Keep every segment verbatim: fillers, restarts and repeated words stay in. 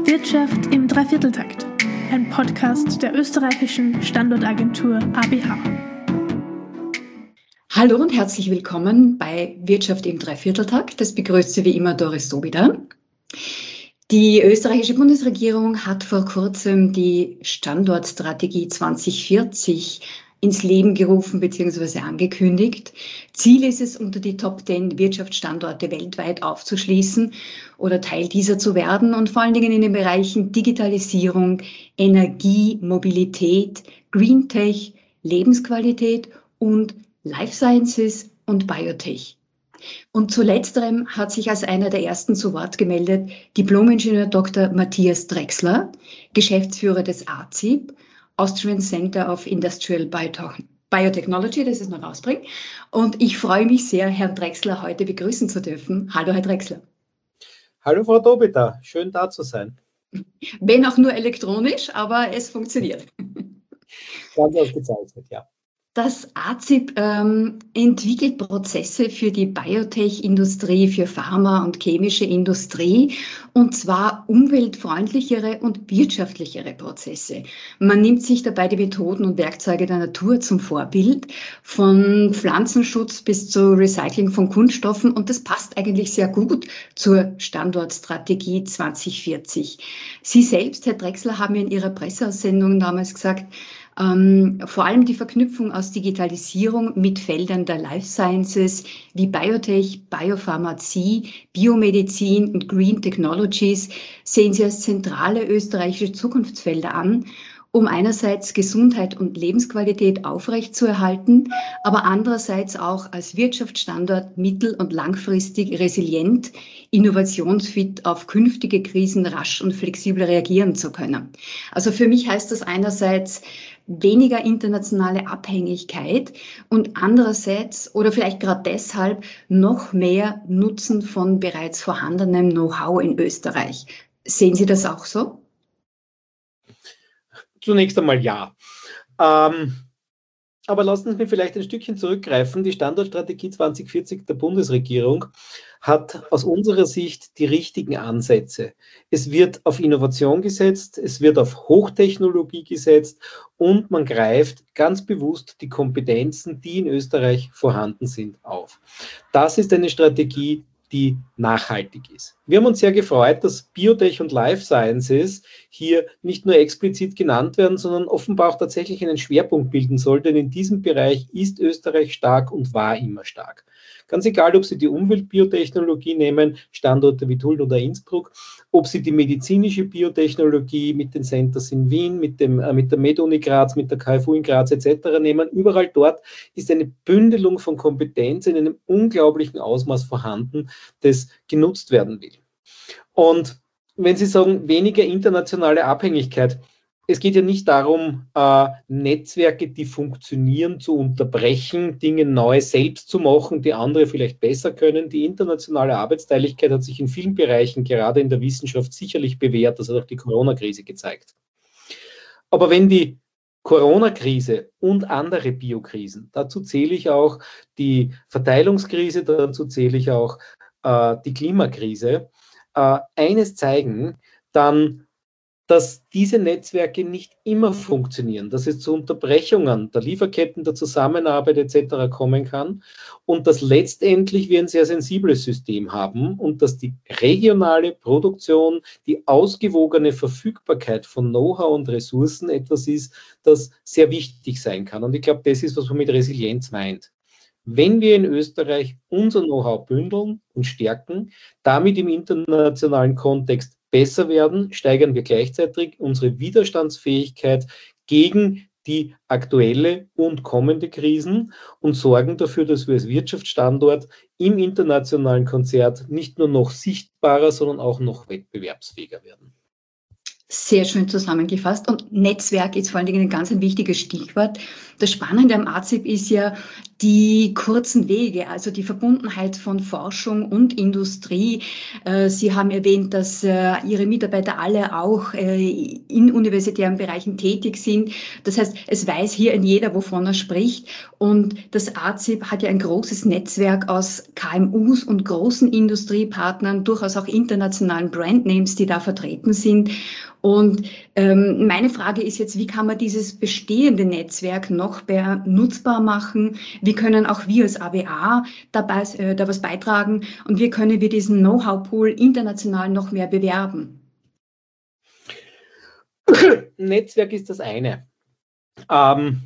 Wirtschaft im Dreivierteltakt, ein Podcast der österreichischen Standortagentur A B H. Hallo und herzlich willkommen bei Wirtschaft im Dreivierteltakt. Das begrüßt Sie wie immer Doris Sobida. Die österreichische Bundesregierung hat vor kurzem die Standortstrategie zwanzig vierzig ins Leben gerufen bzw. angekündigt. Ziel ist es, unter die Top zehn Wirtschaftsstandorte weltweit aufzuschließen oder Teil dieser zu werden und vor allen Dingen in den Bereichen Digitalisierung, Energie, Mobilität, Green Tech, Lebensqualität und Life Sciences und Biotech. Und zu letzterem hat sich als einer der ersten zu Wort gemeldet Diplom-Ingenieur Doktor Matthias Drechsler, Geschäftsführer des A Z I B, Austrian Center of Industrial Biotechnology, das ist noch rausbringen. Und ich freue mich sehr, Herrn Drechsler heute begrüßen zu dürfen. Hallo, Herr Drechsler. Hallo, Frau Dobita. Schön, da zu sein. Wenn auch nur elektronisch, aber es funktioniert. Ganz ausgezeichnet, ja. Das A Z I B ähm, entwickelt Prozesse für die Biotech-Industrie, für Pharma- und chemische Industrie, und zwar umweltfreundlichere und wirtschaftlichere Prozesse. Man nimmt sich dabei die Methoden und Werkzeuge der Natur zum Vorbild, von Pflanzenschutz bis zu Recycling von Kunststoffen, und das passt eigentlich sehr gut zur Standortstrategie zwanzig vierzig. Sie selbst, Herr Drechsler, haben in Ihrer Presseaussendung damals gesagt, Ähm, vor allem die Verknüpfung aus Digitalisierung mit Feldern der Life Sciences wie Biotech, Biopharmazie, Biomedizin und Green Technologies sehen Sie als zentrale österreichische Zukunftsfelder an, um einerseits Gesundheit und Lebensqualität aufrechtzuerhalten, aber andererseits auch als Wirtschaftsstandort mittel- und langfristig resilient, innovationsfit auf künftige Krisen rasch und flexibel reagieren zu können. Also für mich heißt das einerseits weniger internationale Abhängigkeit und andererseits oder vielleicht gerade deshalb noch mehr Nutzen von bereits vorhandenem Know-how in Österreich. Sehen Sie das auch so? Zunächst einmal ja. Ähm, aber lassen Sie mich vielleicht ein Stückchen zurückgreifen. Die Standortstrategie zwanzig vierzig der Bundesregierung hat aus unserer Sicht die richtigen Ansätze. Es wird auf Innovation gesetzt, es wird auf Hochtechnologie gesetzt und man greift ganz bewusst die Kompetenzen, die in Österreich vorhanden sind, auf. Das ist eine Strategie, die nachhaltig ist. Wir haben uns sehr gefreut, dass Biotech und Life Sciences hier nicht nur explizit genannt werden, sondern offenbar auch tatsächlich einen Schwerpunkt bilden soll, denn in diesem Bereich ist Österreich stark und war immer stark. Ganz egal, ob Sie die Umweltbiotechnologie nehmen, Standorte wie Tulln oder Innsbruck, ob Sie die medizinische Biotechnologie mit den Centers in Wien, mit, dem, äh, mit der MedUni Graz, mit der K F U in Graz et cetera nehmen, überall dort ist eine Bündelung von Kompetenz in einem unglaublichen Ausmaß vorhanden, das genutzt werden will. Und wenn Sie sagen, weniger internationale Abhängigkeit, es geht ja nicht darum, äh, Netzwerke, die funktionieren, zu unterbrechen, Dinge neu selbst zu machen, die andere vielleicht besser können. Die internationale Arbeitsteiligkeit hat sich in vielen Bereichen, gerade in der Wissenschaft, sicherlich bewährt. Das hat auch die Corona-Krise gezeigt. Aber wenn die Corona-Krise und andere Biokrisen, dazu zähle ich auch die Verteilungskrise, dazu zähle ich auch äh, die Klimakrise, äh, eines zeigen, dann dass diese Netzwerke nicht immer funktionieren, dass es zu Unterbrechungen der Lieferketten, der Zusammenarbeit et cetera kommen kann und dass letztendlich wir ein sehr sensibles System haben und dass die regionale Produktion, die ausgewogene Verfügbarkeit von Know-how und Ressourcen etwas ist, das sehr wichtig sein kann. Und ich glaube, das ist, was man mit Resilienz meint. Wenn wir in Österreich unser Know-how bündeln und stärken, damit im internationalen Kontext besser werden, steigern wir gleichzeitig unsere Widerstandsfähigkeit gegen die aktuelle und kommende Krisen und sorgen dafür, dass wir als Wirtschaftsstandort im internationalen Konzert nicht nur noch sichtbarer, sondern auch noch wettbewerbsfähiger werden. Sehr schön zusammengefasst. Und Netzwerk ist vor allen Dingen ein ganz ein wichtiges Stichwort. Das Spannende am A Z I B ist ja, die kurzen Wege, also die Verbundenheit von Forschung und Industrie. Sie haben erwähnt, dass Ihre Mitarbeiter alle auch in universitären Bereichen tätig sind. Das heißt, es weiß hier in jeder, wovon er spricht. Und das A Z I P hat ja ein großes Netzwerk aus K M Us und großen Industriepartnern, durchaus auch internationalen Brandnames, die da vertreten sind. Und ähm, meine Frage ist jetzt, wie kann man dieses bestehende Netzwerk noch mehr nutzbar machen? Wie können auch wir als A W A dabei, äh, da was beitragen? Und wie können wir diesen Know-how-Pool international noch mehr bewerben? Netzwerk ist das eine. Ähm,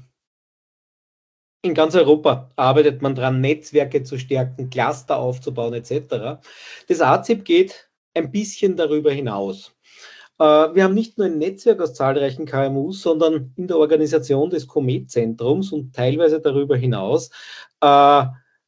in ganz Europa arbeitet man daran, Netzwerke zu stärken, Cluster aufzubauen et cetera. Das A Z I P geht ein bisschen darüber hinaus. Wir haben nicht nur ein Netzwerk aus zahlreichen K M Us, sondern in der Organisation des Comet-Zentrums und teilweise darüber hinaus äh,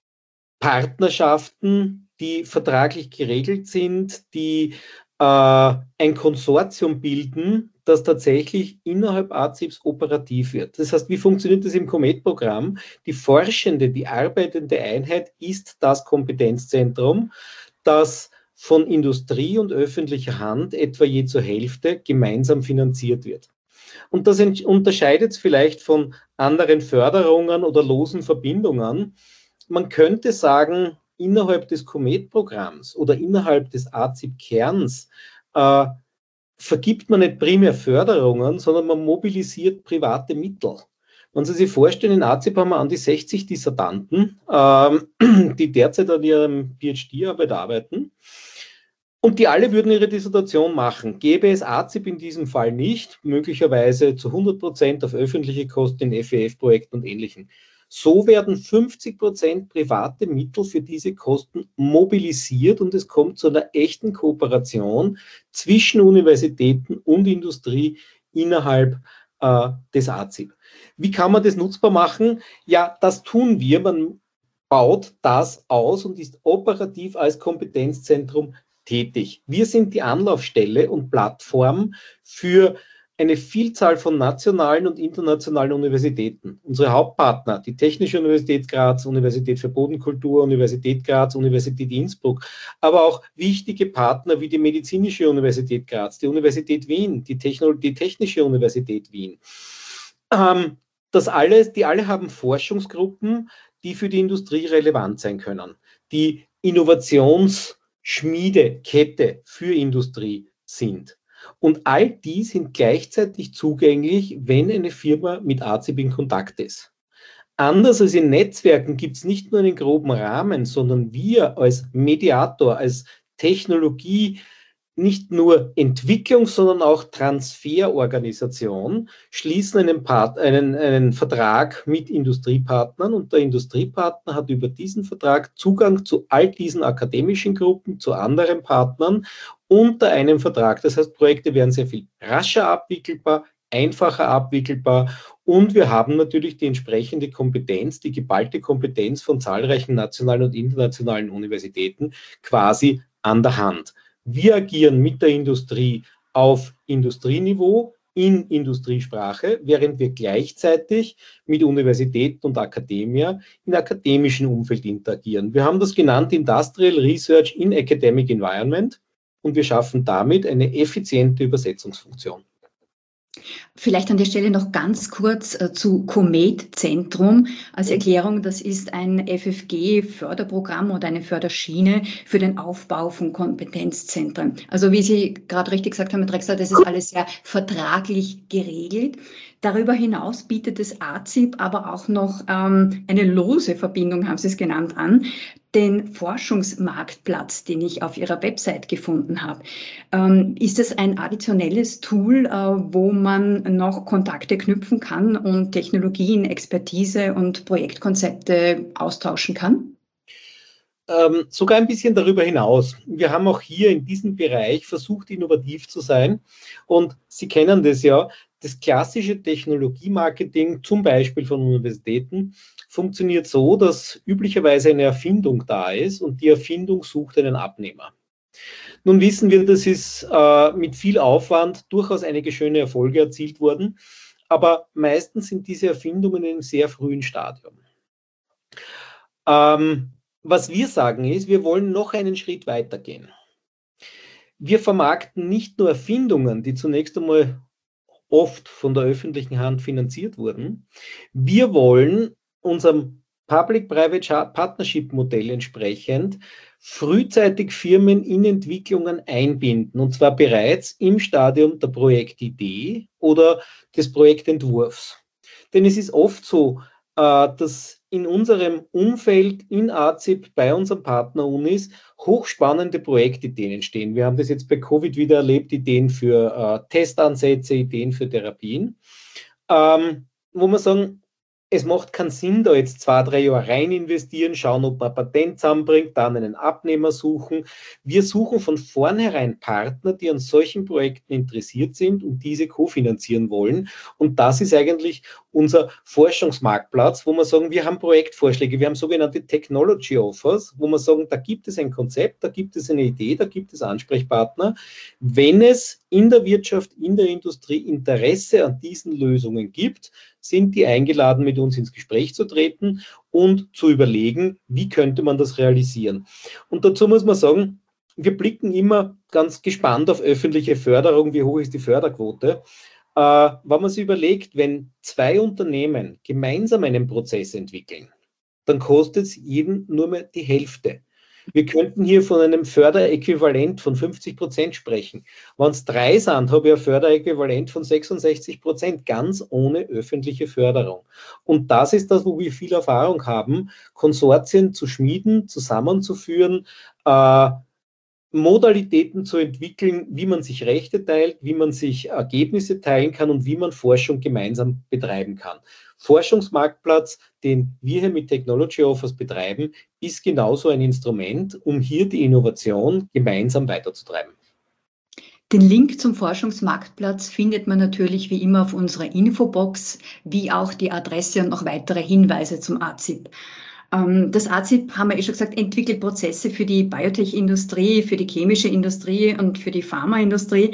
Partnerschaften, die vertraglich geregelt sind, die äh, ein Konsortium bilden, das tatsächlich innerhalb A Z I Ps operativ wird. Das heißt, wie funktioniert das im Comet-Programm? Die forschende, die arbeitende Einheit ist das Kompetenzzentrum, das von Industrie und öffentlicher Hand etwa je zur Hälfte gemeinsam finanziert wird. Und das unterscheidet es vielleicht von anderen Förderungen oder losen Verbindungen. Man könnte sagen, innerhalb des Comet-Programms oder innerhalb des A Z I P-Kerns äh, vergibt man nicht primär Förderungen, sondern man mobilisiert private Mittel. Wenn Sie sich vorstellen, in A Z I P haben wir an die sechzig Dissertanten, ähm, die derzeit an ihrem PhD-Arbeit arbeiten. Und die alle würden ihre Dissertation machen. Gäbe es A Z I P in diesem Fall nicht, möglicherweise zu hundert Prozent auf öffentliche Kosten in F E F-Projekten und Ähnlichem. So werden fünfzig Prozent private Mittel für diese Kosten mobilisiert und es kommt zu einer echten Kooperation zwischen Universitäten und Industrie innerhalb äh, des A Z I P. Wie kann man das nutzbar machen? Ja, das tun wir. Man baut das aus und ist operativ als Kompetenzzentrum tätig. Wir sind die Anlaufstelle und Plattform für eine Vielzahl von nationalen und internationalen Universitäten. Unsere Hauptpartner, die Technische Universität Graz, Universität für Bodenkultur, Universität Graz, Universität Innsbruck, aber auch wichtige Partner wie die Medizinische Universität Graz, die Universität Wien, die, Techno die Technische Universität Wien. Ähm, das alles, die alle haben Forschungsgruppen, die für die Industrie relevant sein können, die Innovations- Schmiedekette für Industrie sind. Und all die sind gleichzeitig zugänglich, wenn eine Firma mit A Z I P in Kontakt ist. Anders als in Netzwerken gibt es nicht nur einen groben Rahmen, sondern wir als Mediator, als Technologie, nicht nur Entwicklung, sondern auch Transferorganisation schließen einen, Part, einen, einen Vertrag mit Industriepartnern und der Industriepartner hat über diesen Vertrag Zugang zu all diesen akademischen Gruppen, zu anderen Partnern unter einem Vertrag. Das heißt, Projekte werden sehr viel rascher abwickelbar, einfacher abwickelbar und wir haben natürlich die entsprechende Kompetenz, die geballte Kompetenz von zahlreichen nationalen und internationalen Universitäten quasi an der Hand. Wir agieren mit der Industrie auf Industrieniveau, in Industriesprache, während wir gleichzeitig mit Universitäten und Akademia in akademischen Umfeld interagieren. Wir haben das genannt Industrial Research in Academic Environment und wir schaffen damit eine effiziente Übersetzungsfunktion. Vielleicht an der Stelle noch ganz kurz äh, zu Comet-Zentrum als Erklärung. Das ist ein F F G-Förderprogramm oder eine Förderschiene für den Aufbau von Kompetenzzentren. Also wie Sie gerade richtig gesagt haben, Herr Drexler, das ist alles sehr vertraglich geregelt. Darüber hinaus bietet das A Z I P aber auch noch ähm, eine lose Verbindung, haben Sie es genannt, an, den Forschungsmarktplatz, den ich auf Ihrer Website gefunden habe. Ähm, ist das ein additionelles Tool, äh, wo man noch Kontakte knüpfen kann und Technologien, Expertise und Projektkonzepte austauschen kann? Ähm, sogar ein bisschen darüber hinaus. Wir haben auch hier in diesem Bereich versucht, innovativ zu sein. Und Sie kennen das ja, das klassische Technologiemarketing, zum Beispiel von Universitäten, funktioniert so, dass üblicherweise eine Erfindung da ist und die Erfindung sucht einen Abnehmer. Nun wissen wir, das ist äh, mit viel Aufwand durchaus einige schöne Erfolge erzielt worden, aber meistens sind diese Erfindungen in einem sehr frühen Stadium. Ähm, was wir sagen ist, wir wollen noch einen Schritt weitergehen. Wir vermarkten nicht nur Erfindungen, die zunächst einmal oft von der öffentlichen Hand finanziert wurden. Wir wollen unserem Public-Private Partnership-Modell entsprechend frühzeitig Firmen in Entwicklungen einbinden, und zwar bereits im Stadium der Projektidee oder des Projektentwurfs. Denn es ist oft so, dass in unserem Umfeld, in A Z I P, bei unseren Partner-Unis, hochspannende Projektideen entstehen. Wir haben das jetzt bei Covid wieder erlebt, Ideen für äh, Testansätze, Ideen für Therapien, ähm, wo wir sagen, es macht keinen Sinn, da jetzt zwei, drei Jahre rein investieren, schauen, ob man ein Patent zusammenbringt, dann einen Abnehmer suchen. Wir suchen von vornherein Partner, die an solchen Projekten interessiert sind und diese kofinanzieren wollen. Und das ist eigentlich unser Forschungsmarktplatz, wo wir sagen, wir haben Projektvorschläge, wir haben sogenannte Technology Offers, wo wir sagen, da gibt es ein Konzept, da gibt es eine Idee, da gibt es Ansprechpartner. Wenn es in der Wirtschaft, in der Industrie Interesse an diesen Lösungen gibt, sind die eingeladen, mit uns ins Gespräch zu treten und zu überlegen, wie könnte man das realisieren. Und dazu muss man sagen, wir blicken immer ganz gespannt auf öffentliche Förderung, wie hoch ist die Förderquote. Äh, wenn man sich überlegt, wenn zwei Unternehmen gemeinsam einen Prozess entwickeln, dann kostet es jeden nur mehr die Hälfte. Wir könnten hier von einem Förderäquivalent von fünfzig Prozent sprechen. Wenn es drei sind, habe ich ein Förderäquivalent von sechsundsechzig Prozent, ganz ohne öffentliche Förderung. Und das ist das, wo wir viel Erfahrung haben, Konsortien zu schmieden, zusammenzuführen, äh, Modalitäten zu entwickeln, wie man sich Rechte teilt, wie man sich Ergebnisse teilen kann und wie man Forschung gemeinsam betreiben kann. Forschungsmarktplatz, den wir hier mit Technology Offers betreiben, ist genauso ein Instrument, um hier die Innovation gemeinsam weiterzutreiben. Den Link zum Forschungsmarktplatz findet man natürlich wie immer auf unserer Infobox, wie auch die Adresse und noch weitere Hinweise zum A Z I P. Das A Z I P, haben wir eh schon gesagt, entwickelt Prozesse für die Biotech-Industrie, für die chemische Industrie und für die Pharmaindustrie.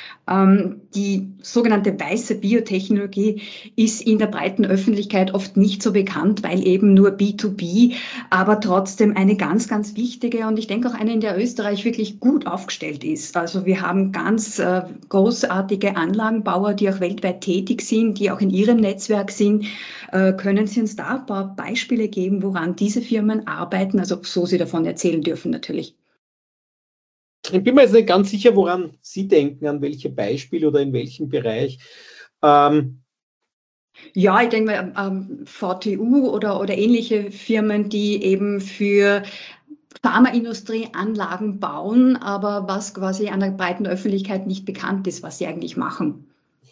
Die sogenannte weiße Biotechnologie ist in der breiten Öffentlichkeit oft nicht so bekannt, weil eben nur B zwei B, aber trotzdem eine ganz, ganz wichtige und ich denke auch eine, in der Österreich wirklich gut aufgestellt ist. Also wir haben ganz äh, großartige Anlagenbauer, die auch weltweit tätig sind, die auch in ihrem Netzwerk sind. Äh, können Sie uns da ein paar Beispiele geben, woran diese Firmen arbeiten, also so Sie davon erzählen dürfen natürlich? Ich bin mir jetzt nicht ganz sicher, woran Sie denken, an welche Beispiele oder in welchem Bereich. Ähm ja, ich denke mal, ähm, V T U oder, oder ähnliche Firmen, die eben für Pharmaindustrie Anlagen bauen, aber was quasi an der breiten Öffentlichkeit nicht bekannt ist, was sie eigentlich machen.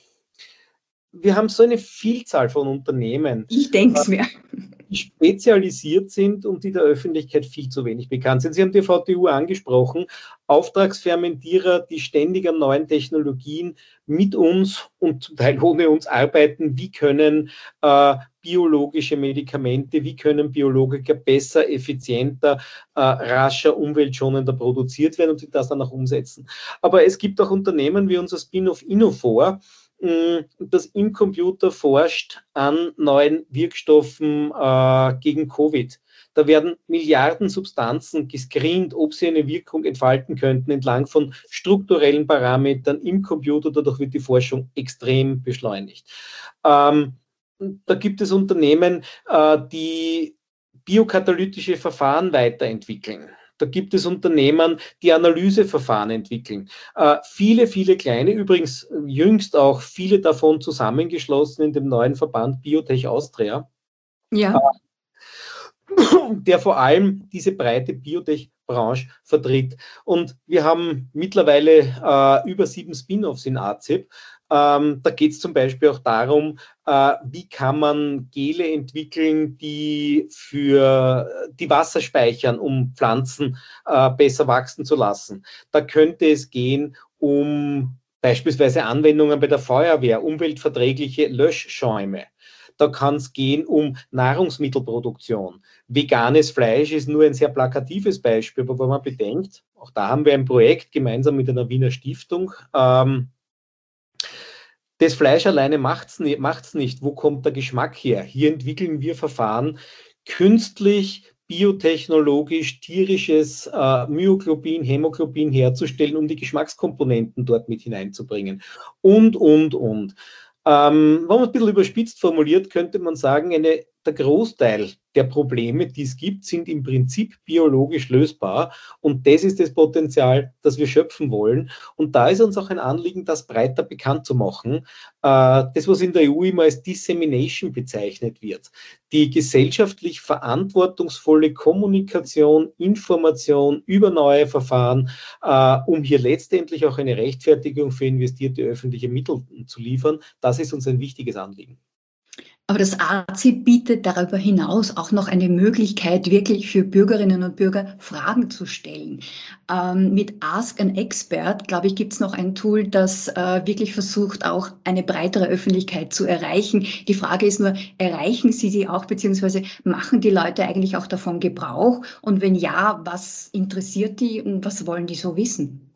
Wir haben so eine Vielzahl von Unternehmen. Ich denke es mir. Die spezialisiert sind und die der Öffentlichkeit viel zu wenig bekannt sind. Sie haben die V T U angesprochen, Auftragsfermentierer, die ständig an neuen Technologien mit uns und zum Teil ohne uns arbeiten. Wie können äh, biologische Medikamente, wie können Biologika besser, effizienter, äh, rascher, umweltschonender produziert werden und die das dann auch umsetzen. Aber es gibt auch Unternehmen wie unser Spin-off Innophor, das im Computer forscht an neuen Wirkstoffen äh, gegen Covid. Da werden Milliarden Substanzen gescreent, ob sie eine Wirkung entfalten könnten, entlang von strukturellen Parametern im Computer. Dadurch wird die Forschung extrem beschleunigt. Ähm, da gibt es Unternehmen, äh, die biokatalytische Verfahren weiterentwickeln. Da gibt es Unternehmen, die Analyseverfahren entwickeln. Äh, viele, viele kleine, übrigens jüngst auch viele davon zusammengeschlossen in dem neuen Verband Biotech Austria, ja. äh, der vor allem diese breite Biotech-Branche vertritt. Und wir haben mittlerweile äh, über sieben Spin-offs in A Z I P. Ähm, da geht es zum Beispiel auch darum, äh, wie kann man Gele entwickeln, die für die Wasser speichern, um Pflanzen äh, besser wachsen zu lassen. Da könnte es gehen um beispielsweise Anwendungen bei der Feuerwehr, umweltverträgliche Löschschäume. Da kann es gehen um Nahrungsmittelproduktion. Veganes Fleisch ist nur ein sehr plakatives Beispiel, aber wenn man bedenkt, auch da haben wir ein Projekt gemeinsam mit einer Wiener Stiftung, ähm, das Fleisch alleine macht es nicht. Wo kommt der Geschmack her? Hier entwickeln wir Verfahren, künstlich biotechnologisch tierisches äh, Myoglobin, Hämoglobin herzustellen, um die Geschmackskomponenten dort mit hineinzubringen. Und, und, und. Ähm, wenn man es ein bisschen überspitzt formuliert, könnte man sagen, eine, der Großteil der Probleme, die es gibt, sind im Prinzip biologisch lösbar. Und das ist das Potenzial, das wir schöpfen wollen. Und da ist uns auch ein Anliegen, das breiter bekannt zu machen. Äh, das, was in der E U immer als Dissemination bezeichnet wird. Die gesellschaftlich verantwortungsvolle Kommunikation, Information über neue Verfahren, äh, um hier letztendlich auch eine Rechtfertigung für investierte öffentliche Mittel zu liefern, das ist uns ein wichtiges Anliegen. Aber das A Z I P bietet darüber hinaus auch noch eine Möglichkeit, wirklich für Bürgerinnen und Bürger Fragen zu stellen. Ähm, mit Ask an Expert, glaube ich, gibt es noch ein Tool, das äh, wirklich versucht, auch eine breitere Öffentlichkeit zu erreichen. Die Frage ist nur, erreichen Sie sie auch, beziehungsweise machen die Leute eigentlich auch davon Gebrauch? Und wenn ja, was interessiert die und was wollen die so wissen?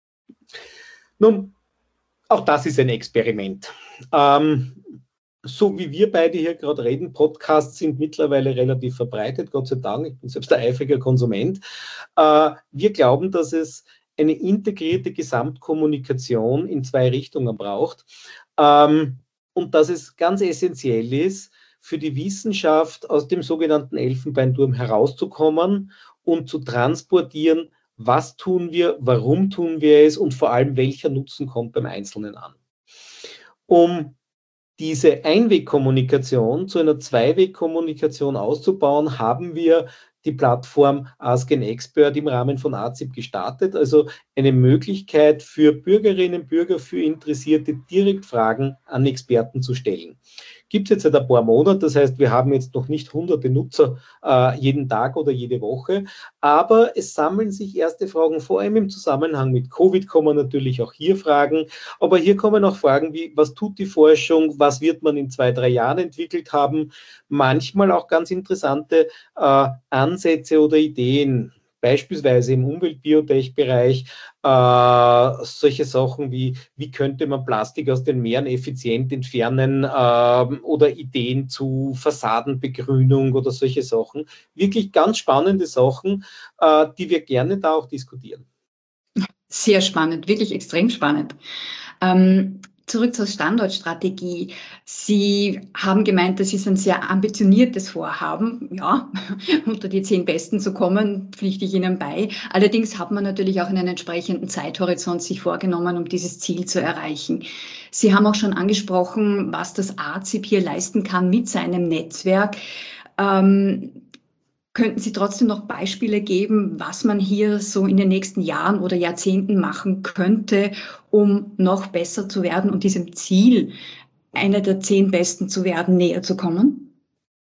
Nun, auch das ist ein Experiment. Ähm, So wie wir beide hier gerade reden, Podcasts sind mittlerweile relativ verbreitet, Gott sei Dank, ich bin selbst ein eifriger Konsument. Äh, wir glauben, dass es eine integrierte Gesamtkommunikation in zwei Richtungen braucht ähm, und dass es ganz essentiell ist, für die Wissenschaft aus dem sogenannten Elfenbeinturm herauszukommen und zu transportieren, was tun wir, warum tun wir es und vor allem, welcher Nutzen kommt beim Einzelnen an. Um diese Einwegkommunikation zu einer Zweiwegkommunikation auszubauen, haben wir die Plattform Ask an Expert im Rahmen von A Z I P gestartet, also eine Möglichkeit für Bürgerinnen und Bürger, für Interessierte, direkt Fragen an Experten zu stellen. Gibt es jetzt seit ein paar Monaten, das heißt, wir haben jetzt noch nicht hunderte Nutzer äh, jeden Tag oder jede Woche, aber es sammeln sich erste Fragen, vor allem im Zusammenhang mit Covid kommen natürlich auch hier Fragen, aber hier kommen auch Fragen wie, was tut die Forschung, was wird man in zwei, drei Jahren entwickelt haben, manchmal auch ganz interessante äh, Ansätze oder Ideen, beispielsweise im Umwelt-Biotech-Bereich, äh, solche Sachen wie, wie könnte man Plastik aus den Meeren effizient entfernen äh, oder Ideen zu Fassadenbegrünung oder solche Sachen. Wirklich ganz spannende Sachen, äh, die wir gerne da auch diskutieren. Sehr spannend, wirklich extrem spannend. Ähm, zurück zur Standortstrategie. Sie haben gemeint, das ist ein sehr ambitioniertes Vorhaben. Ja, unter die zehn Besten zu kommen, pflichte ich Ihnen bei. Allerdings hat man natürlich auch einen entsprechenden Zeithorizont sich vorgenommen, um dieses Ziel zu erreichen. Sie haben auch schon angesprochen, was das A Z I P hier leisten kann mit seinem Netzwerk. Ähm, Könnten Sie trotzdem noch Beispiele geben, was man hier so in den nächsten Jahren oder Jahrzehnten machen könnte, um noch besser zu werden und diesem Ziel, einer der zehn Besten zu werden, näher zu kommen?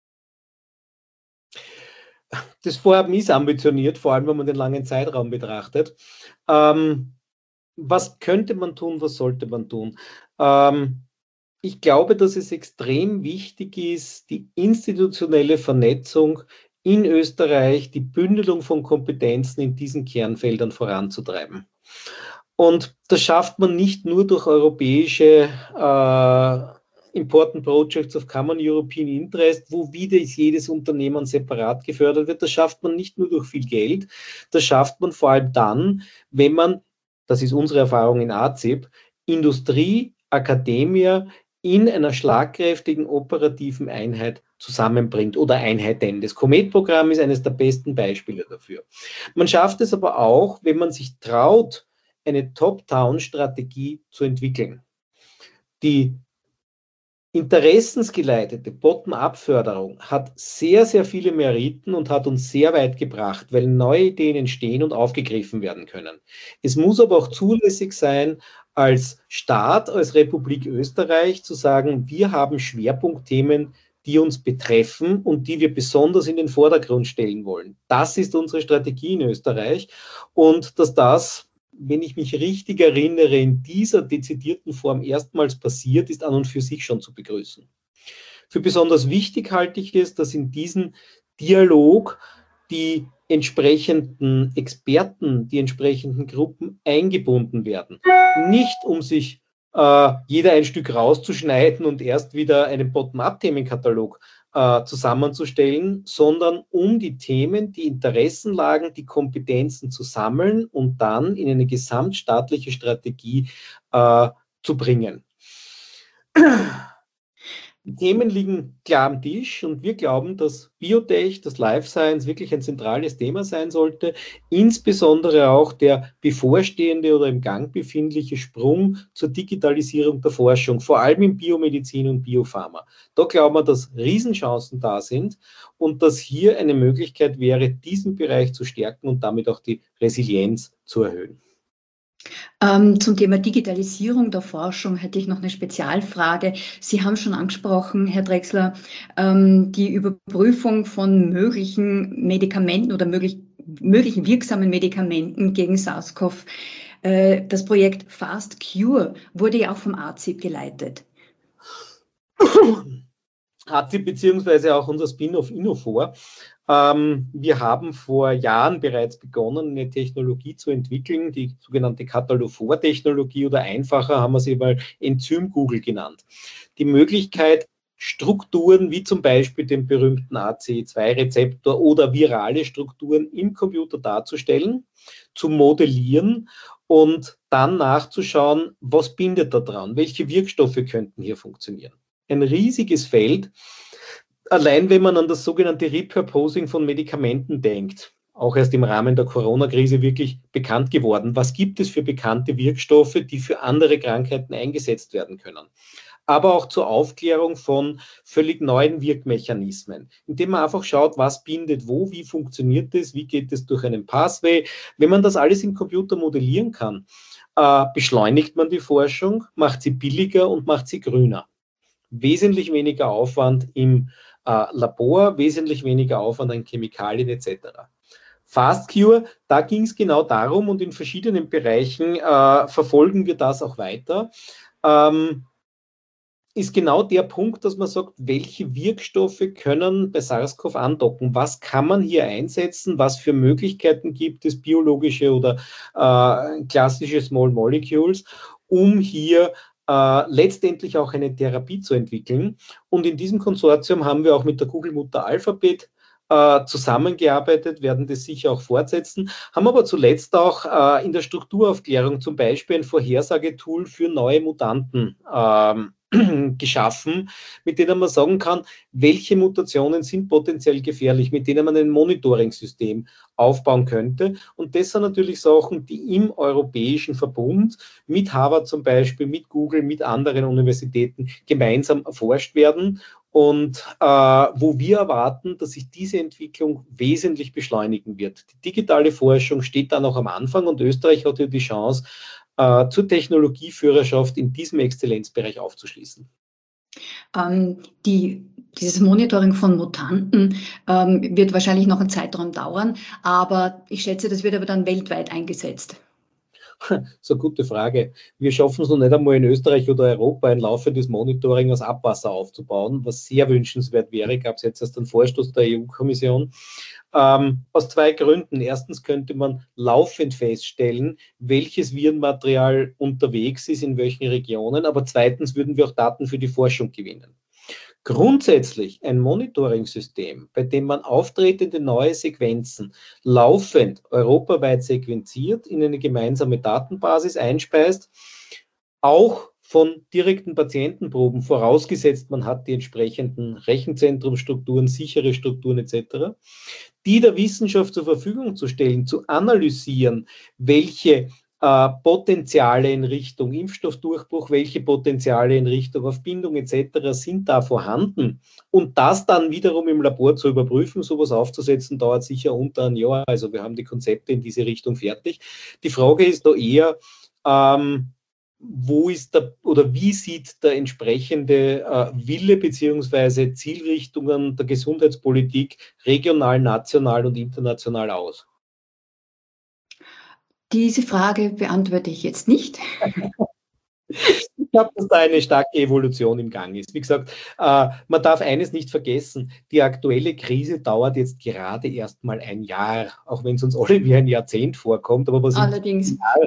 Das Vorhaben ist ambitioniert, vor allem wenn man den langen Zeitraum betrachtet. Ähm, was könnte man tun, was sollte man tun? Ähm, ich glaube, dass es extrem wichtig ist, die institutionelle Vernetzung in Österreich, die Bündelung von Kompetenzen in diesen Kernfeldern voranzutreiben. Und das schafft man nicht nur durch europäische äh, Important Projects of Common European Interest, wo wieder jedes Unternehmen separat gefördert wird. Das schafft man nicht nur durch viel Geld, das schafft man vor allem dann, wenn man, das ist unsere Erfahrung in A Z I P, Industrie, Akademie in einer schlagkräftigen operativen Einheit zusammenbringt oder Einheiten. Das Comet-Programm ist eines der besten Beispiele dafür. Man schafft es aber auch, wenn man sich traut, eine Top-Down-Strategie zu entwickeln. Die interessensgeleitete Bottom-up-Förderung hat sehr, sehr viele Meriten und hat uns sehr weit gebracht, weil neue Ideen entstehen und aufgegriffen werden können. Es muss aber auch zulässig sein, als Staat, als Republik Österreich zu sagen, wir haben Schwerpunktthemen, die uns betreffen und die wir besonders in den Vordergrund stellen wollen. Das ist unsere Strategie in Österreich und dass das, wenn ich mich richtig erinnere, in dieser dezidierten Form erstmals passiert, ist an und für sich schon zu begrüßen. Für besonders wichtig halte ich es, dass in diesen Dialog die entsprechenden Experten, die entsprechenden Gruppen eingebunden werden. Nicht um sich äh, jeder ein Stück rauszuschneiden und erst wieder einen Bottom-up-Themenkatalog äh, zusammenzustellen, sondern um die Themen, die Interessenlagen, die Kompetenzen zu sammeln und dann in eine gesamtstaatliche Strategie äh, zu bringen. Die Themen liegen klar am Tisch und wir glauben, dass Biotech, das Life Science wirklich ein zentrales Thema sein sollte, insbesondere auch der bevorstehende oder im Gang befindliche Sprung zur Digitalisierung der Forschung, vor allem in Biomedizin und Biopharma. Da glauben wir, dass Riesenchancen da sind und dass hier eine Möglichkeit wäre, diesen Bereich zu stärken und damit auch die Resilienz zu erhöhen. Ähm, zum Thema Digitalisierung der Forschung hätte ich noch eine Spezialfrage. Sie haben schon angesprochen, Herr Drechsler, ähm, die Überprüfung von möglichen Medikamenten oder möglich, möglichen wirksamen Medikamenten gegen SARS-CoV. Äh, das Projekt FastCure wurde ja auch vom A Z I P geleitet. A Z I P beziehungsweise auch unser Spin-off Innofor. Ähm, wir haben vor Jahren bereits begonnen, eine Technologie zu entwickeln, die sogenannte Katalophor-Technologie oder einfacher haben wir sie mal Enzym-Google genannt. Die Möglichkeit, Strukturen wie zum Beispiel den berühmten A C E zwei Rezeptor oder virale Strukturen im Computer darzustellen, zu modellieren und dann nachzuschauen, was bindet da dran, welche Wirkstoffe könnten hier funktionieren. Ein riesiges Feld. Allein wenn man an das sogenannte Repurposing von Medikamenten denkt, auch erst im Rahmen der Corona-Krise wirklich bekannt geworden. Was gibt es für bekannte Wirkstoffe, die für andere Krankheiten eingesetzt werden können? Aber auch zur Aufklärung von völlig neuen Wirkmechanismen, indem man einfach schaut, was bindet wo, wie funktioniert das, wie geht es durch einen Pathway. Wenn man das alles im Computer modellieren kann, äh, beschleunigt man die Forschung, macht sie billiger und macht sie grüner. Wesentlich weniger Aufwand im äh, Labor, wesentlich weniger Aufwand an Chemikalien et cetera. FastCure, da ging es genau darum und in verschiedenen Bereichen äh, verfolgen wir das auch weiter. Ähm, ist genau der Punkt, dass man sagt, welche Wirkstoffe können bei SARS-CoV andocken, was kann man hier einsetzen, was für Möglichkeiten gibt es, biologische oder äh, klassische Small Molecules, um hier äh, letztendlich auch eine Therapie zu entwickeln. Und in diesem Konsortium haben wir auch mit der Google-Mutter Alphabet äh, zusammengearbeitet, werden das sicher auch fortsetzen, haben aber zuletzt auch äh, in der Strukturaufklärung zum Beispiel ein Vorhersagetool für neue Mutanten ähm, geschaffen, mit denen man sagen kann, welche Mutationen sind potenziell gefährlich, mit denen man ein Monitoring-System aufbauen könnte. Und das sind natürlich Sachen, die im Europäischen Verbund mit Harvard zum Beispiel, mit Google, mit anderen Universitäten gemeinsam erforscht werden und äh, wo wir erwarten, dass sich diese Entwicklung wesentlich beschleunigen wird. Die digitale Forschung steht da noch am Anfang und Österreich hat ja die Chance, zur Technologieführerschaft in diesem Exzellenzbereich aufzuschließen. Ähm, die, dieses Monitoring von Mutanten ähm, wird wahrscheinlich noch einen Zeitraum dauern, aber ich schätze, das wird aber dann weltweit eingesetzt. So eine gute Frage. Wir schaffen es noch nicht einmal in Österreich oder Europa, ein laufendes Monitoring aus Abwasser aufzubauen, was sehr wünschenswert wäre. Gab es jetzt erst einen Vorstoß der E U-Kommission. Ähm, aus zwei Gründen. Erstens könnte man laufend feststellen, welches Virenmaterial unterwegs ist, in welchen Regionen, aber zweitens würden wir auch Daten für die Forschung gewinnen. Grundsätzlich ein Monitoring-System, bei dem man auftretende neue Sequenzen laufend europaweit sequenziert, in eine gemeinsame Datenbasis einspeist, auch von direkten Patientenproben, vorausgesetzt man hat die entsprechenden Rechenzentrumstrukturen, sichere Strukturen et cetera, die der Wissenschaft zur Verfügung zu stellen, zu analysieren, welche äh, Potenziale in Richtung Impfstoffdurchbruch, welche Potenziale in Richtung auf Bindung et cetera sind da vorhanden und das dann wiederum im Labor zu überprüfen, sowas aufzusetzen, dauert sicher unter ein Jahr. Also wir haben die Konzepte in diese Richtung fertig. Die Frage ist da eher, ähm, wo ist der oder wie sieht der entsprechende äh, Wille bzw. Zielrichtungen der Gesundheitspolitik regional, national und international aus? Diese Frage beantworte ich jetzt nicht. Ich glaube, dass da eine starke Evolution im Gang ist. Wie gesagt, äh, man darf eines nicht vergessen, die aktuelle Krise dauert jetzt gerade erst mal ein Jahr, auch wenn es uns alle wie ein Jahrzehnt vorkommt. Aber was Allerdings. Jahr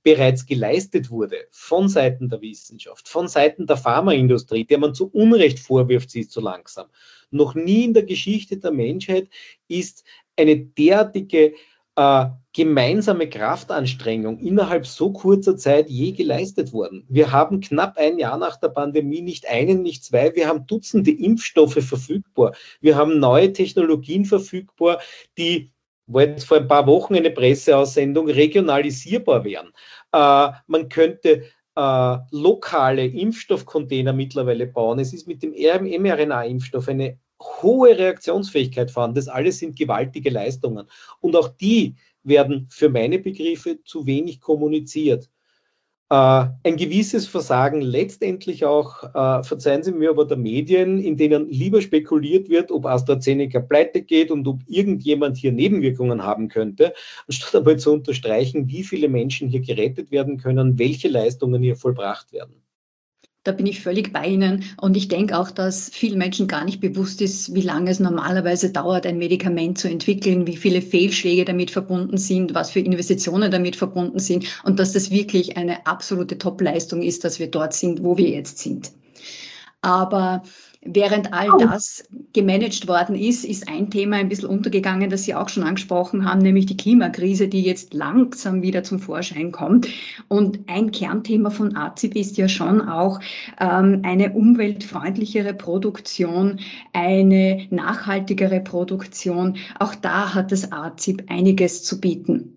bereits geleistet wurde von Seiten der Wissenschaft, von Seiten der Pharmaindustrie, der man zu Unrecht vorwirft, sie ist zu langsam. Noch nie in der Geschichte der Menschheit ist eine derartige äh, gemeinsame Kraftanstrengung innerhalb so kurzer Zeit je geleistet worden. Wir haben knapp ein Jahr nach der Pandemie nicht einen, nicht zwei, wir haben Dutzende Impfstoffe verfügbar. Wir haben neue Technologien verfügbar, die, war jetzt vor ein paar Wochen eine Presseaussendung, regionalisierbar wären. Äh, man könnte äh, lokale Impfstoffcontainer mittlerweile bauen. Es ist mit dem mRNA-Impfstoff eine hohe Reaktionsfähigkeit vorhanden. Das alles sind gewaltige Leistungen. Und auch die werden für meine Begriffe zu wenig kommuniziert. Äh, ein gewisses Versagen letztendlich auch, äh, verzeihen Sie mir aber, der Medien, in denen lieber spekuliert wird, ob AstraZeneca pleite geht und ob irgendjemand hier Nebenwirkungen haben könnte, anstatt aber zu unterstreichen, wie viele Menschen hier gerettet werden können, welche Leistungen hier vollbracht werden. Da bin ich völlig bei Ihnen und ich denke auch, dass vielen Menschen gar nicht bewusst ist, wie lange es normalerweise dauert, ein Medikament zu entwickeln, wie viele Fehlschläge damit verbunden sind, was für Investitionen damit verbunden sind und dass das wirklich eine absolute Top-Leistung ist, dass wir dort sind, wo wir jetzt sind. Aber während all das gemanagt worden ist, ist ein Thema ein bisschen untergegangen, das Sie auch schon angesprochen haben, nämlich die Klimakrise, die jetzt langsam wieder zum Vorschein kommt. Und ein Kernthema von A Z I P ist ja schon auch ähm, eine umweltfreundlichere Produktion, eine nachhaltigere Produktion. Auch da hat das A Z I P einiges zu bieten.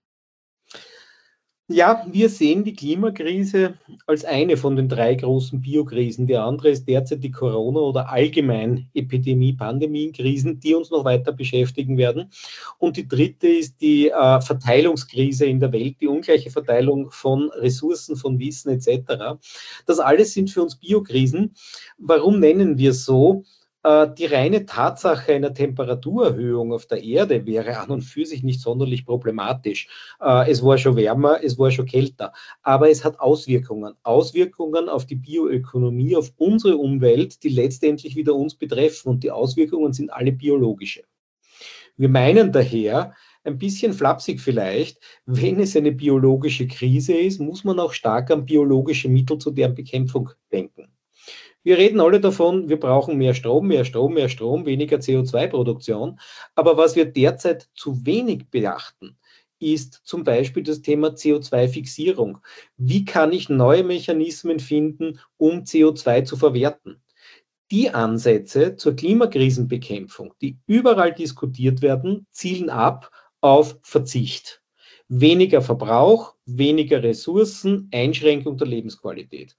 Ja, wir sehen die Klimakrise als eine von den drei großen Biokrisen. Die andere ist derzeit die Corona- oder allgemein Epidemie-Pandemien-Krisen, die uns noch weiter beschäftigen werden. Und die dritte ist die äh, Verteilungskrise in der Welt, die ungleiche Verteilung von Ressourcen, von Wissen et cetera. Das alles sind für uns Biokrisen. Warum nennen wir es so? Die reine Tatsache einer Temperaturerhöhung auf der Erde wäre an und für sich nicht sonderlich problematisch. Es war schon wärmer, es war schon kälter, aber es hat Auswirkungen. Auswirkungen auf die Bioökonomie, auf unsere Umwelt, die letztendlich wieder uns betreffen und die Auswirkungen sind alle biologische. Wir meinen daher, ein bisschen flapsig vielleicht, wenn es eine biologische Krise ist, muss man auch stark an biologische Mittel zu deren Bekämpfung denken. Wir reden alle davon, wir brauchen mehr Strom, mehr Strom, mehr Strom, weniger C O zwei Produktion. Aber was wir derzeit zu wenig beachten, ist zum Beispiel das Thema C O zwei Fixierung. Wie kann ich neue Mechanismen finden, um C O zwei zu verwerten? Die Ansätze zur Klimakrisenbekämpfung, die überall diskutiert werden, zielen ab auf Verzicht. Weniger Verbrauch, weniger Ressourcen, Einschränkung der Lebensqualität.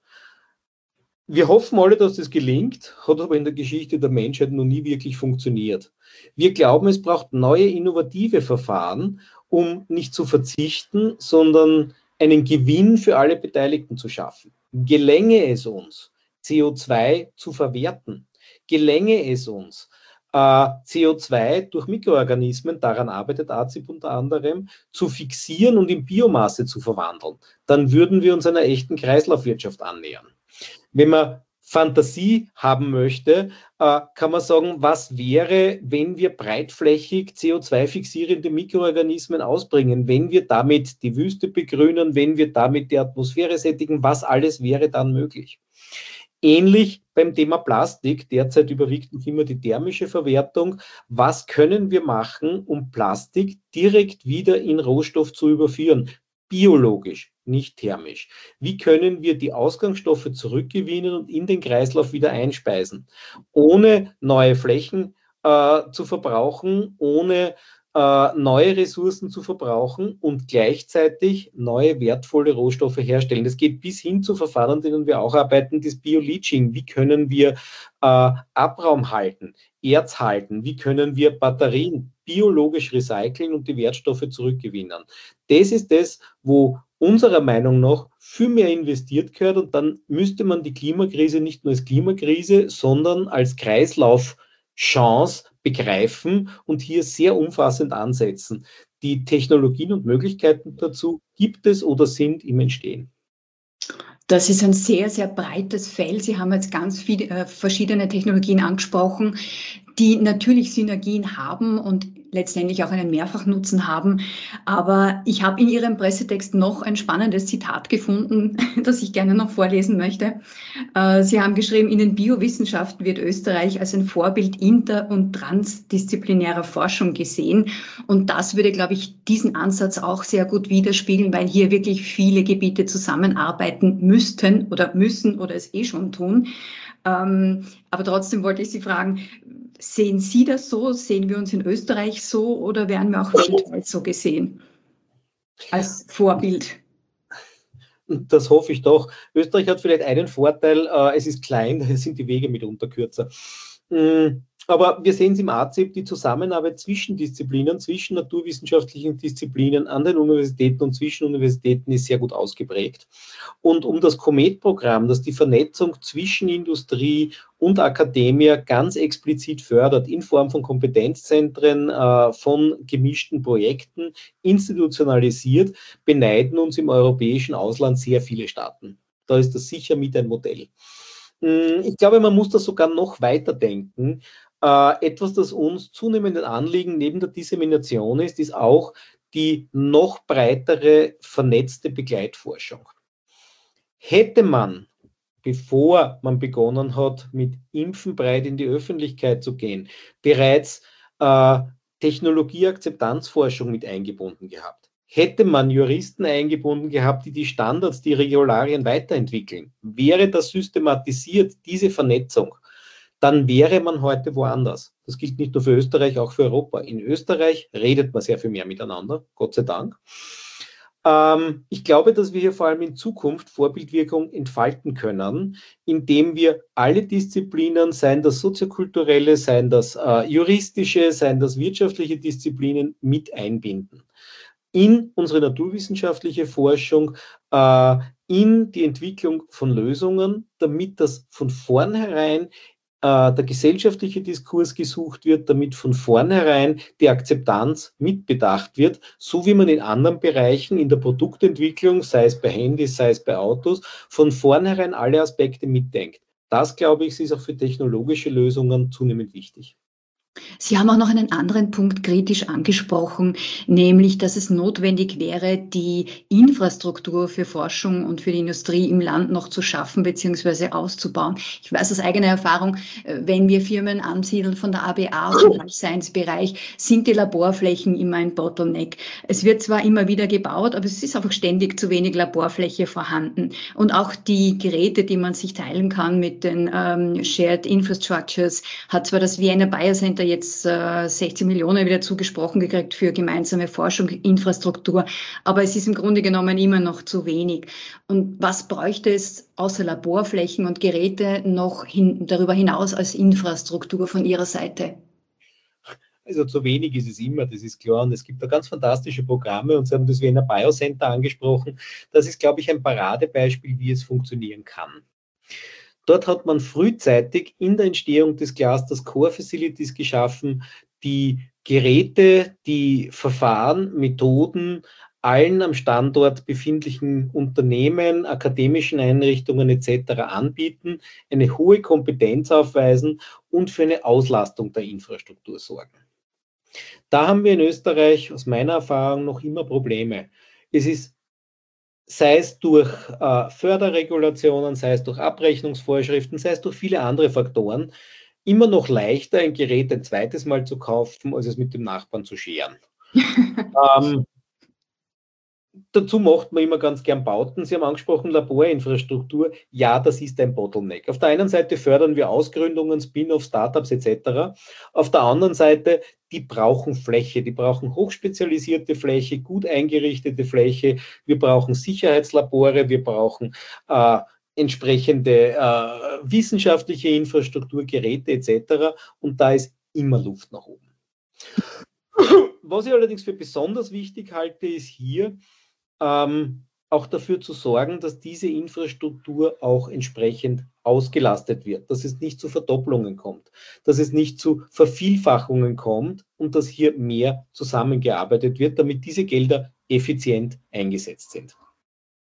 Wir hoffen alle, dass das gelingt, hat aber in der Geschichte der Menschheit noch nie wirklich funktioniert. Wir glauben, es braucht neue innovative Verfahren, um nicht zu verzichten, sondern einen Gewinn für alle Beteiligten zu schaffen. Gelänge es uns, C O zwei zu verwerten, gelänge es uns, äh, C O zwei durch Mikroorganismen, daran arbeitet A Z I P unter anderem, zu fixieren und in Biomasse zu verwandeln, dann würden wir uns einer echten Kreislaufwirtschaft annähern. Wenn man Fantasie haben möchte, äh, kann man sagen, was wäre, wenn wir breitflächig C O zwei fixierende Mikroorganismen ausbringen, wenn wir damit die Wüste begrünen, wenn wir damit die Atmosphäre sättigen, was alles wäre dann möglich? Ähnlich beim Thema Plastik, derzeit überwiegt noch immer die thermische Verwertung. Was können wir machen, um Plastik direkt wieder in Rohstoff zu überführen? Biologisch, nicht thermisch. Wie können wir die Ausgangsstoffe zurückgewinnen und in den Kreislauf wieder einspeisen, ohne neue Flächen äh, zu verbrauchen, ohne äh, neue Ressourcen zu verbrauchen und gleichzeitig neue wertvolle Rohstoffe herstellen. Das geht bis hin zu Verfahren, an denen wir auch arbeiten, das Bio-Leaching. Wie können wir äh, Abraum halten, Erz halten? Wie können wir Batterien biologisch recyceln und die Wertstoffe zurückgewinnen? Das ist das, wo unserer Meinung nach viel mehr investiert gehört und dann müsste man die Klimakrise nicht nur als Klimakrise, sondern als Kreislaufchance begreifen und hier sehr umfassend ansetzen. Die Technologien und Möglichkeiten dazu gibt es oder sind im Entstehen. Das ist ein sehr, sehr breites Feld. Sie haben jetzt ganz viele äh, verschiedene Technologien angesprochen, die natürlich Synergien haben und letztendlich auch einen Mehrfachnutzen haben. Aber ich habe in Ihrem Pressetext noch ein spannendes Zitat gefunden, das ich gerne noch vorlesen möchte. Sie haben geschrieben, in den Biowissenschaften wird Österreich als ein Vorbild inter- und transdisziplinärer Forschung gesehen. Und das würde, glaube ich, diesen Ansatz auch sehr gut widerspiegeln, weil hier wirklich viele Gebiete zusammenarbeiten müssten oder müssen oder es eh schon tun. Ähm, aber trotzdem wollte ich Sie fragen, sehen Sie das so? Sehen wir uns in Österreich so oder werden wir auch weltweit so gesehen als Vorbild? Das hoffe ich doch. Österreich hat vielleicht einen Vorteil, äh, es ist klein, daher sind die Wege mitunter kürzer. Mm, aber wir sehen es im A Z I P, die Zusammenarbeit zwischen Disziplinen, zwischen naturwissenschaftlichen Disziplinen an den Universitäten und zwischen Universitäten ist sehr gut ausgeprägt. Und um das COMET-Programm, das die Vernetzung zwischen Industrie und Akademie ganz explizit fördert, in Form von Kompetenzzentren, äh, von gemischten Projekten, institutionalisiert, beneiden uns im europäischen Ausland sehr viele Staaten. Da ist das sicher mit ein Modell. Ich glaube, man muss das sogar noch weiter denken. Äh, etwas, das uns zunehmend ein Anliegen neben der Dissemination ist, ist auch die noch breitere vernetzte Begleitforschung. Hätte man, bevor man begonnen hat, mit Impfen breit in die Öffentlichkeit zu gehen, bereits äh, Technologieakzeptanzforschung mit eingebunden gehabt, hätte man Juristen eingebunden gehabt, die die Standards, die Regularien weiterentwickeln, wäre das systematisiert, diese Vernetzung, dann wäre man heute woanders. Das gilt nicht nur für Österreich, auch für Europa. In Österreich redet man sehr viel mehr miteinander, Gott sei Dank. Ähm, ich glaube, dass wir hier vor allem in Zukunft Vorbildwirkung entfalten können, indem wir alle Disziplinen, seien das soziokulturelle, seien das äh, juristische, seien das wirtschaftliche Disziplinen, mit einbinden in unsere naturwissenschaftliche Forschung, äh, in die Entwicklung von Lösungen, damit das von vornherein äh, der gesellschaftliche Diskurs gesucht wird, damit von vornherein die Akzeptanz mitbedacht wird, so wie man in anderen Bereichen in der Produktentwicklung, sei es bei Handys, sei es bei Autos, von vornherein alle Aspekte mitdenkt. Das, glaube ich, ist auch für technologische Lösungen zunehmend wichtig. Sie haben auch noch einen anderen Punkt kritisch angesprochen, nämlich, dass es notwendig wäre, die Infrastruktur für Forschung und für die Industrie im Land noch zu schaffen bzw. auszubauen. Ich weiß aus eigener Erfahrung, wenn wir Firmen ansiedeln von der A B A aus dem Life Science Bereich, sind die Laborflächen immer ein Bottleneck. Es wird zwar immer wieder gebaut, aber es ist einfach ständig zu wenig Laborfläche vorhanden. Und auch die Geräte, die man sich teilen kann mit den ähm, Shared Infrastructures, hat zwar das Vienna Biocenter jetzt äh, sechzehn Millionen wieder zugesprochen gekriegt für gemeinsame Forschung, Infrastruktur, aber es ist im Grunde genommen immer noch zu wenig. Und was bräuchte es außer Laborflächen und Geräte noch hin, darüber hinaus als Infrastruktur von Ihrer Seite? Also zu wenig ist es immer, das ist klar. Und es gibt da ganz fantastische Programme und Sie haben das Vienna Biocenter angesprochen. Das ist, glaube ich, ein Paradebeispiel, wie es funktionieren kann. Dort hat man frühzeitig in der Entstehung des Clusters Core Facilities geschaffen, die Geräte, die Verfahren, Methoden allen am Standort befindlichen Unternehmen, akademischen Einrichtungen et cetera anbieten, eine hohe Kompetenz aufweisen und für eine Auslastung der Infrastruktur sorgen. Da haben wir in Österreich aus meiner Erfahrung noch immer Probleme. Es ist, sei es durch äh, Förderregulationen, sei es durch Abrechnungsvorschriften, sei es durch viele andere Faktoren, immer noch leichter, ein Gerät ein zweites Mal zu kaufen, als es mit dem Nachbarn zu scheren. ähm, Dazu macht man immer ganz gern Bauten. Sie haben angesprochen, Laborinfrastruktur. Ja, das ist ein Bottleneck. Auf der einen Seite fördern wir Ausgründungen, Spin-offs, Startups et cetera. Auf der anderen Seite, die brauchen Fläche. Die brauchen hochspezialisierte Fläche, gut eingerichtete Fläche. Wir brauchen Sicherheitslabore. Wir brauchen äh, entsprechende äh, wissenschaftliche Infrastruktur, Geräte et cetera. Und da ist immer Luft nach oben. Was ich allerdings für besonders wichtig halte, ist hier, Ähm, auch dafür zu sorgen, dass diese Infrastruktur auch entsprechend ausgelastet wird, dass es nicht zu Verdopplungen kommt, dass es nicht zu Vervielfachungen kommt und dass hier mehr zusammengearbeitet wird, damit diese Gelder effizient eingesetzt sind.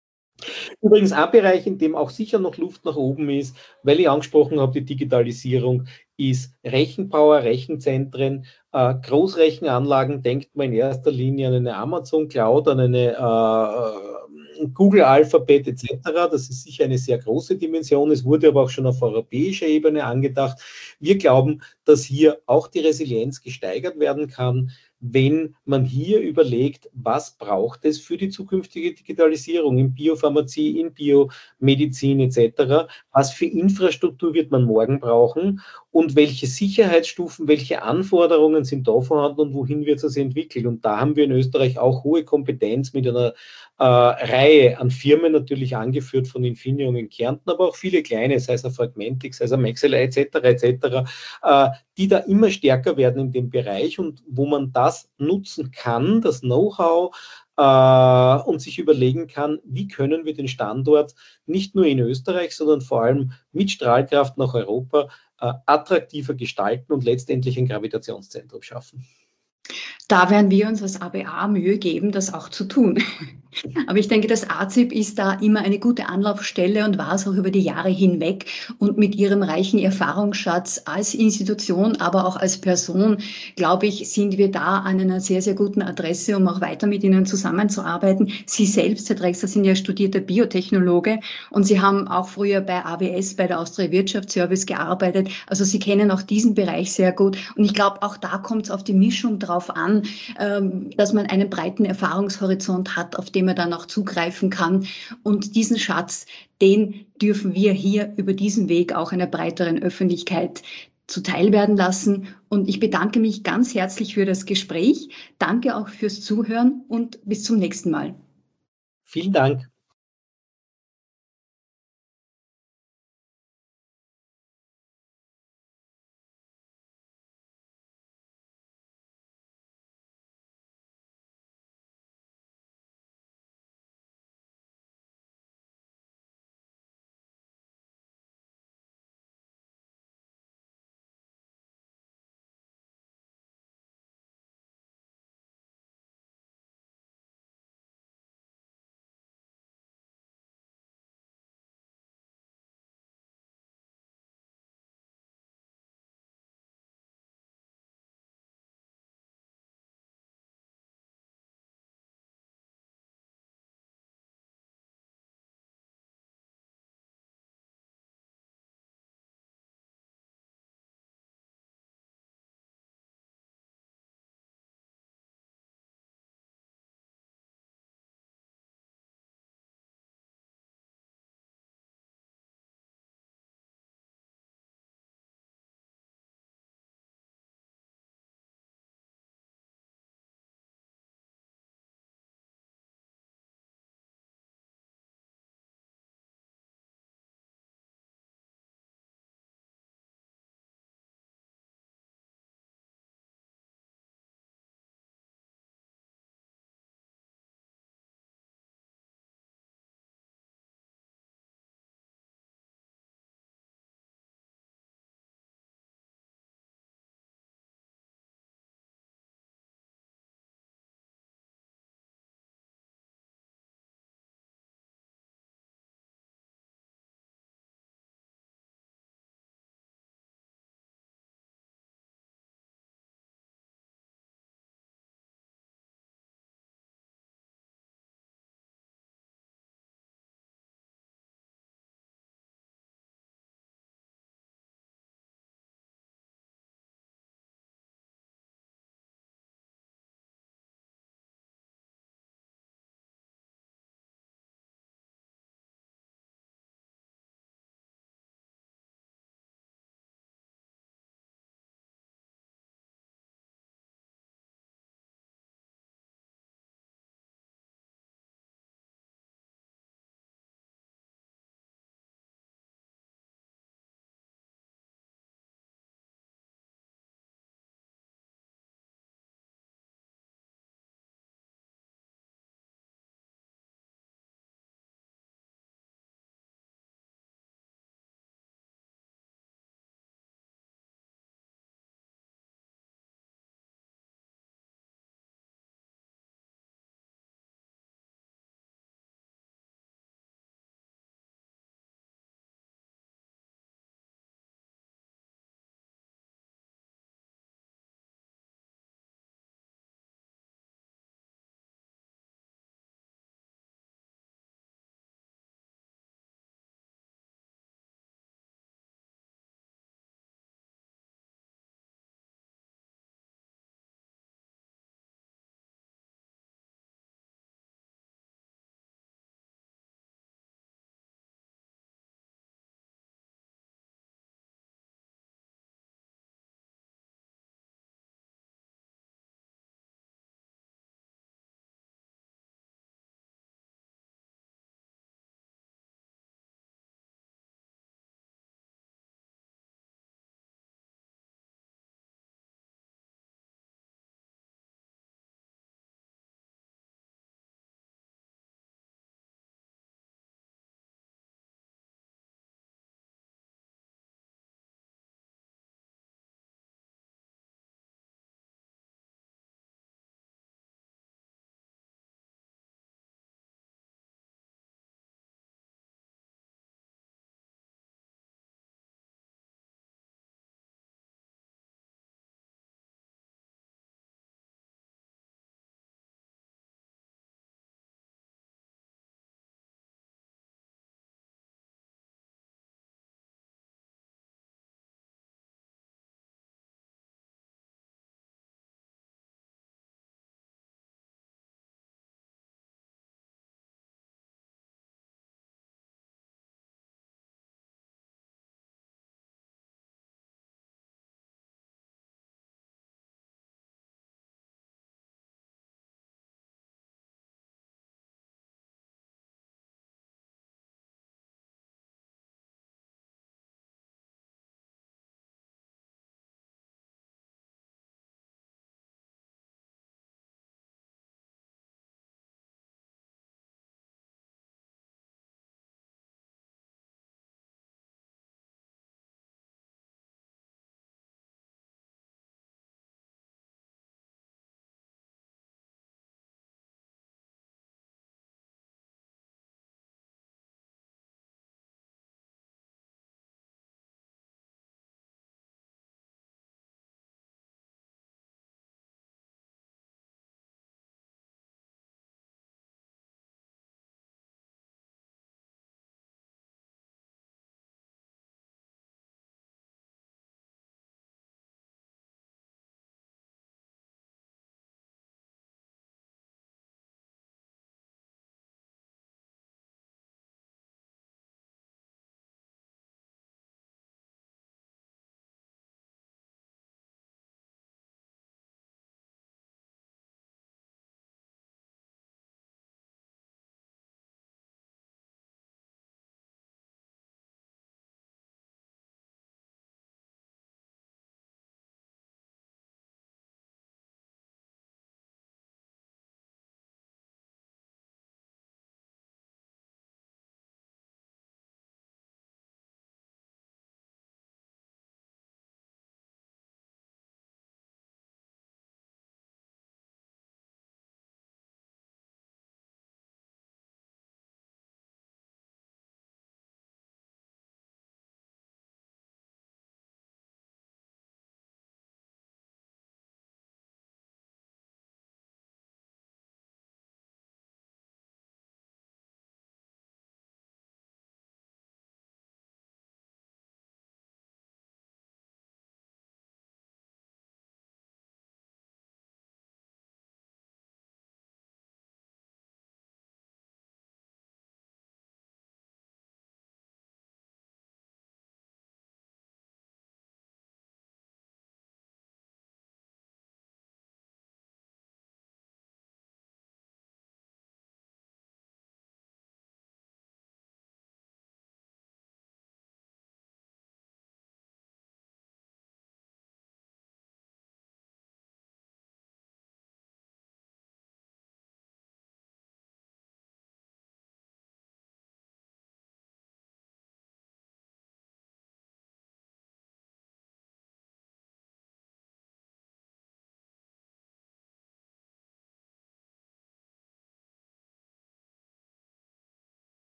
Übrigens ein Bereich, in dem auch sicher noch Luft nach oben ist, weil ich angesprochen habe, die Digitalisierung, ist Rechenpower, Rechenzentren, äh, Großrechenanlagen. Denkt man in erster Linie an eine Amazon Cloud, an eine äh, Google Alphabet et cetera. Das ist sicher eine sehr große Dimension. Es wurde aber auch schon auf europäischer Ebene angedacht. Wir glauben, dass hier auch die Resilienz gesteigert werden kann, wenn man hier überlegt, was braucht es für die zukünftige Digitalisierung in Biopharmazie, in Biomedizin et cetera. Was für Infrastruktur wird man morgen brauchen und welche Sicherheitsstufen, welche Anforderungen sind da vorhanden und wohin wird es entwickelt. Und da haben wir in Österreich auch hohe Kompetenz mit einer äh, Reihe an Firmen, natürlich angeführt von Infineon in Kärnten, aber auch viele kleine, sei es ein Fragmentix, sei es ein Maxelei et cetera et cetera, äh, die da immer stärker werden in dem Bereich und wo man das nutzen kann, das Know-how, äh, und sich überlegen kann, wie können wir den Standort nicht nur in Österreich, sondern vor allem mit Strahlkraft nach Europa äh, attraktiver gestalten und letztendlich ein Gravitationszentrum schaffen. Da werden wir uns als A B A Mühe geben, das auch zu tun. Aber ich denke, das A Z I P ist da immer eine gute Anlaufstelle und war es auch über die Jahre hinweg. Und mit ihrem reichen Erfahrungsschatz als Institution, aber auch als Person, glaube ich, sind wir da an einer sehr, sehr guten Adresse, um auch weiter mit ihnen zusammenzuarbeiten. Sie selbst, Herr Drechsler, sind ja studierter Biotechnologe und Sie haben auch früher bei A W S, bei der Austria Wirtschaftsservice gearbeitet. Also Sie kennen auch diesen Bereich sehr gut. Und ich glaube, auch da kommt es auf die Mischung drauf an, dass man einen breiten Erfahrungshorizont hat, auf den man dann auch zugreifen kann. Und diesen Schatz, den dürfen wir hier über diesen Weg auch einer breiteren Öffentlichkeit zuteil werden lassen. Und ich bedanke mich ganz herzlich für das Gespräch. Danke auch fürs Zuhören und bis zum nächsten Mal. Vielen Dank.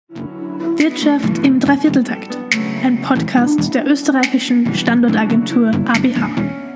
Wirtschaft im Dreivierteltakt, ein Podcast der österreichischen Standortagentur A B H.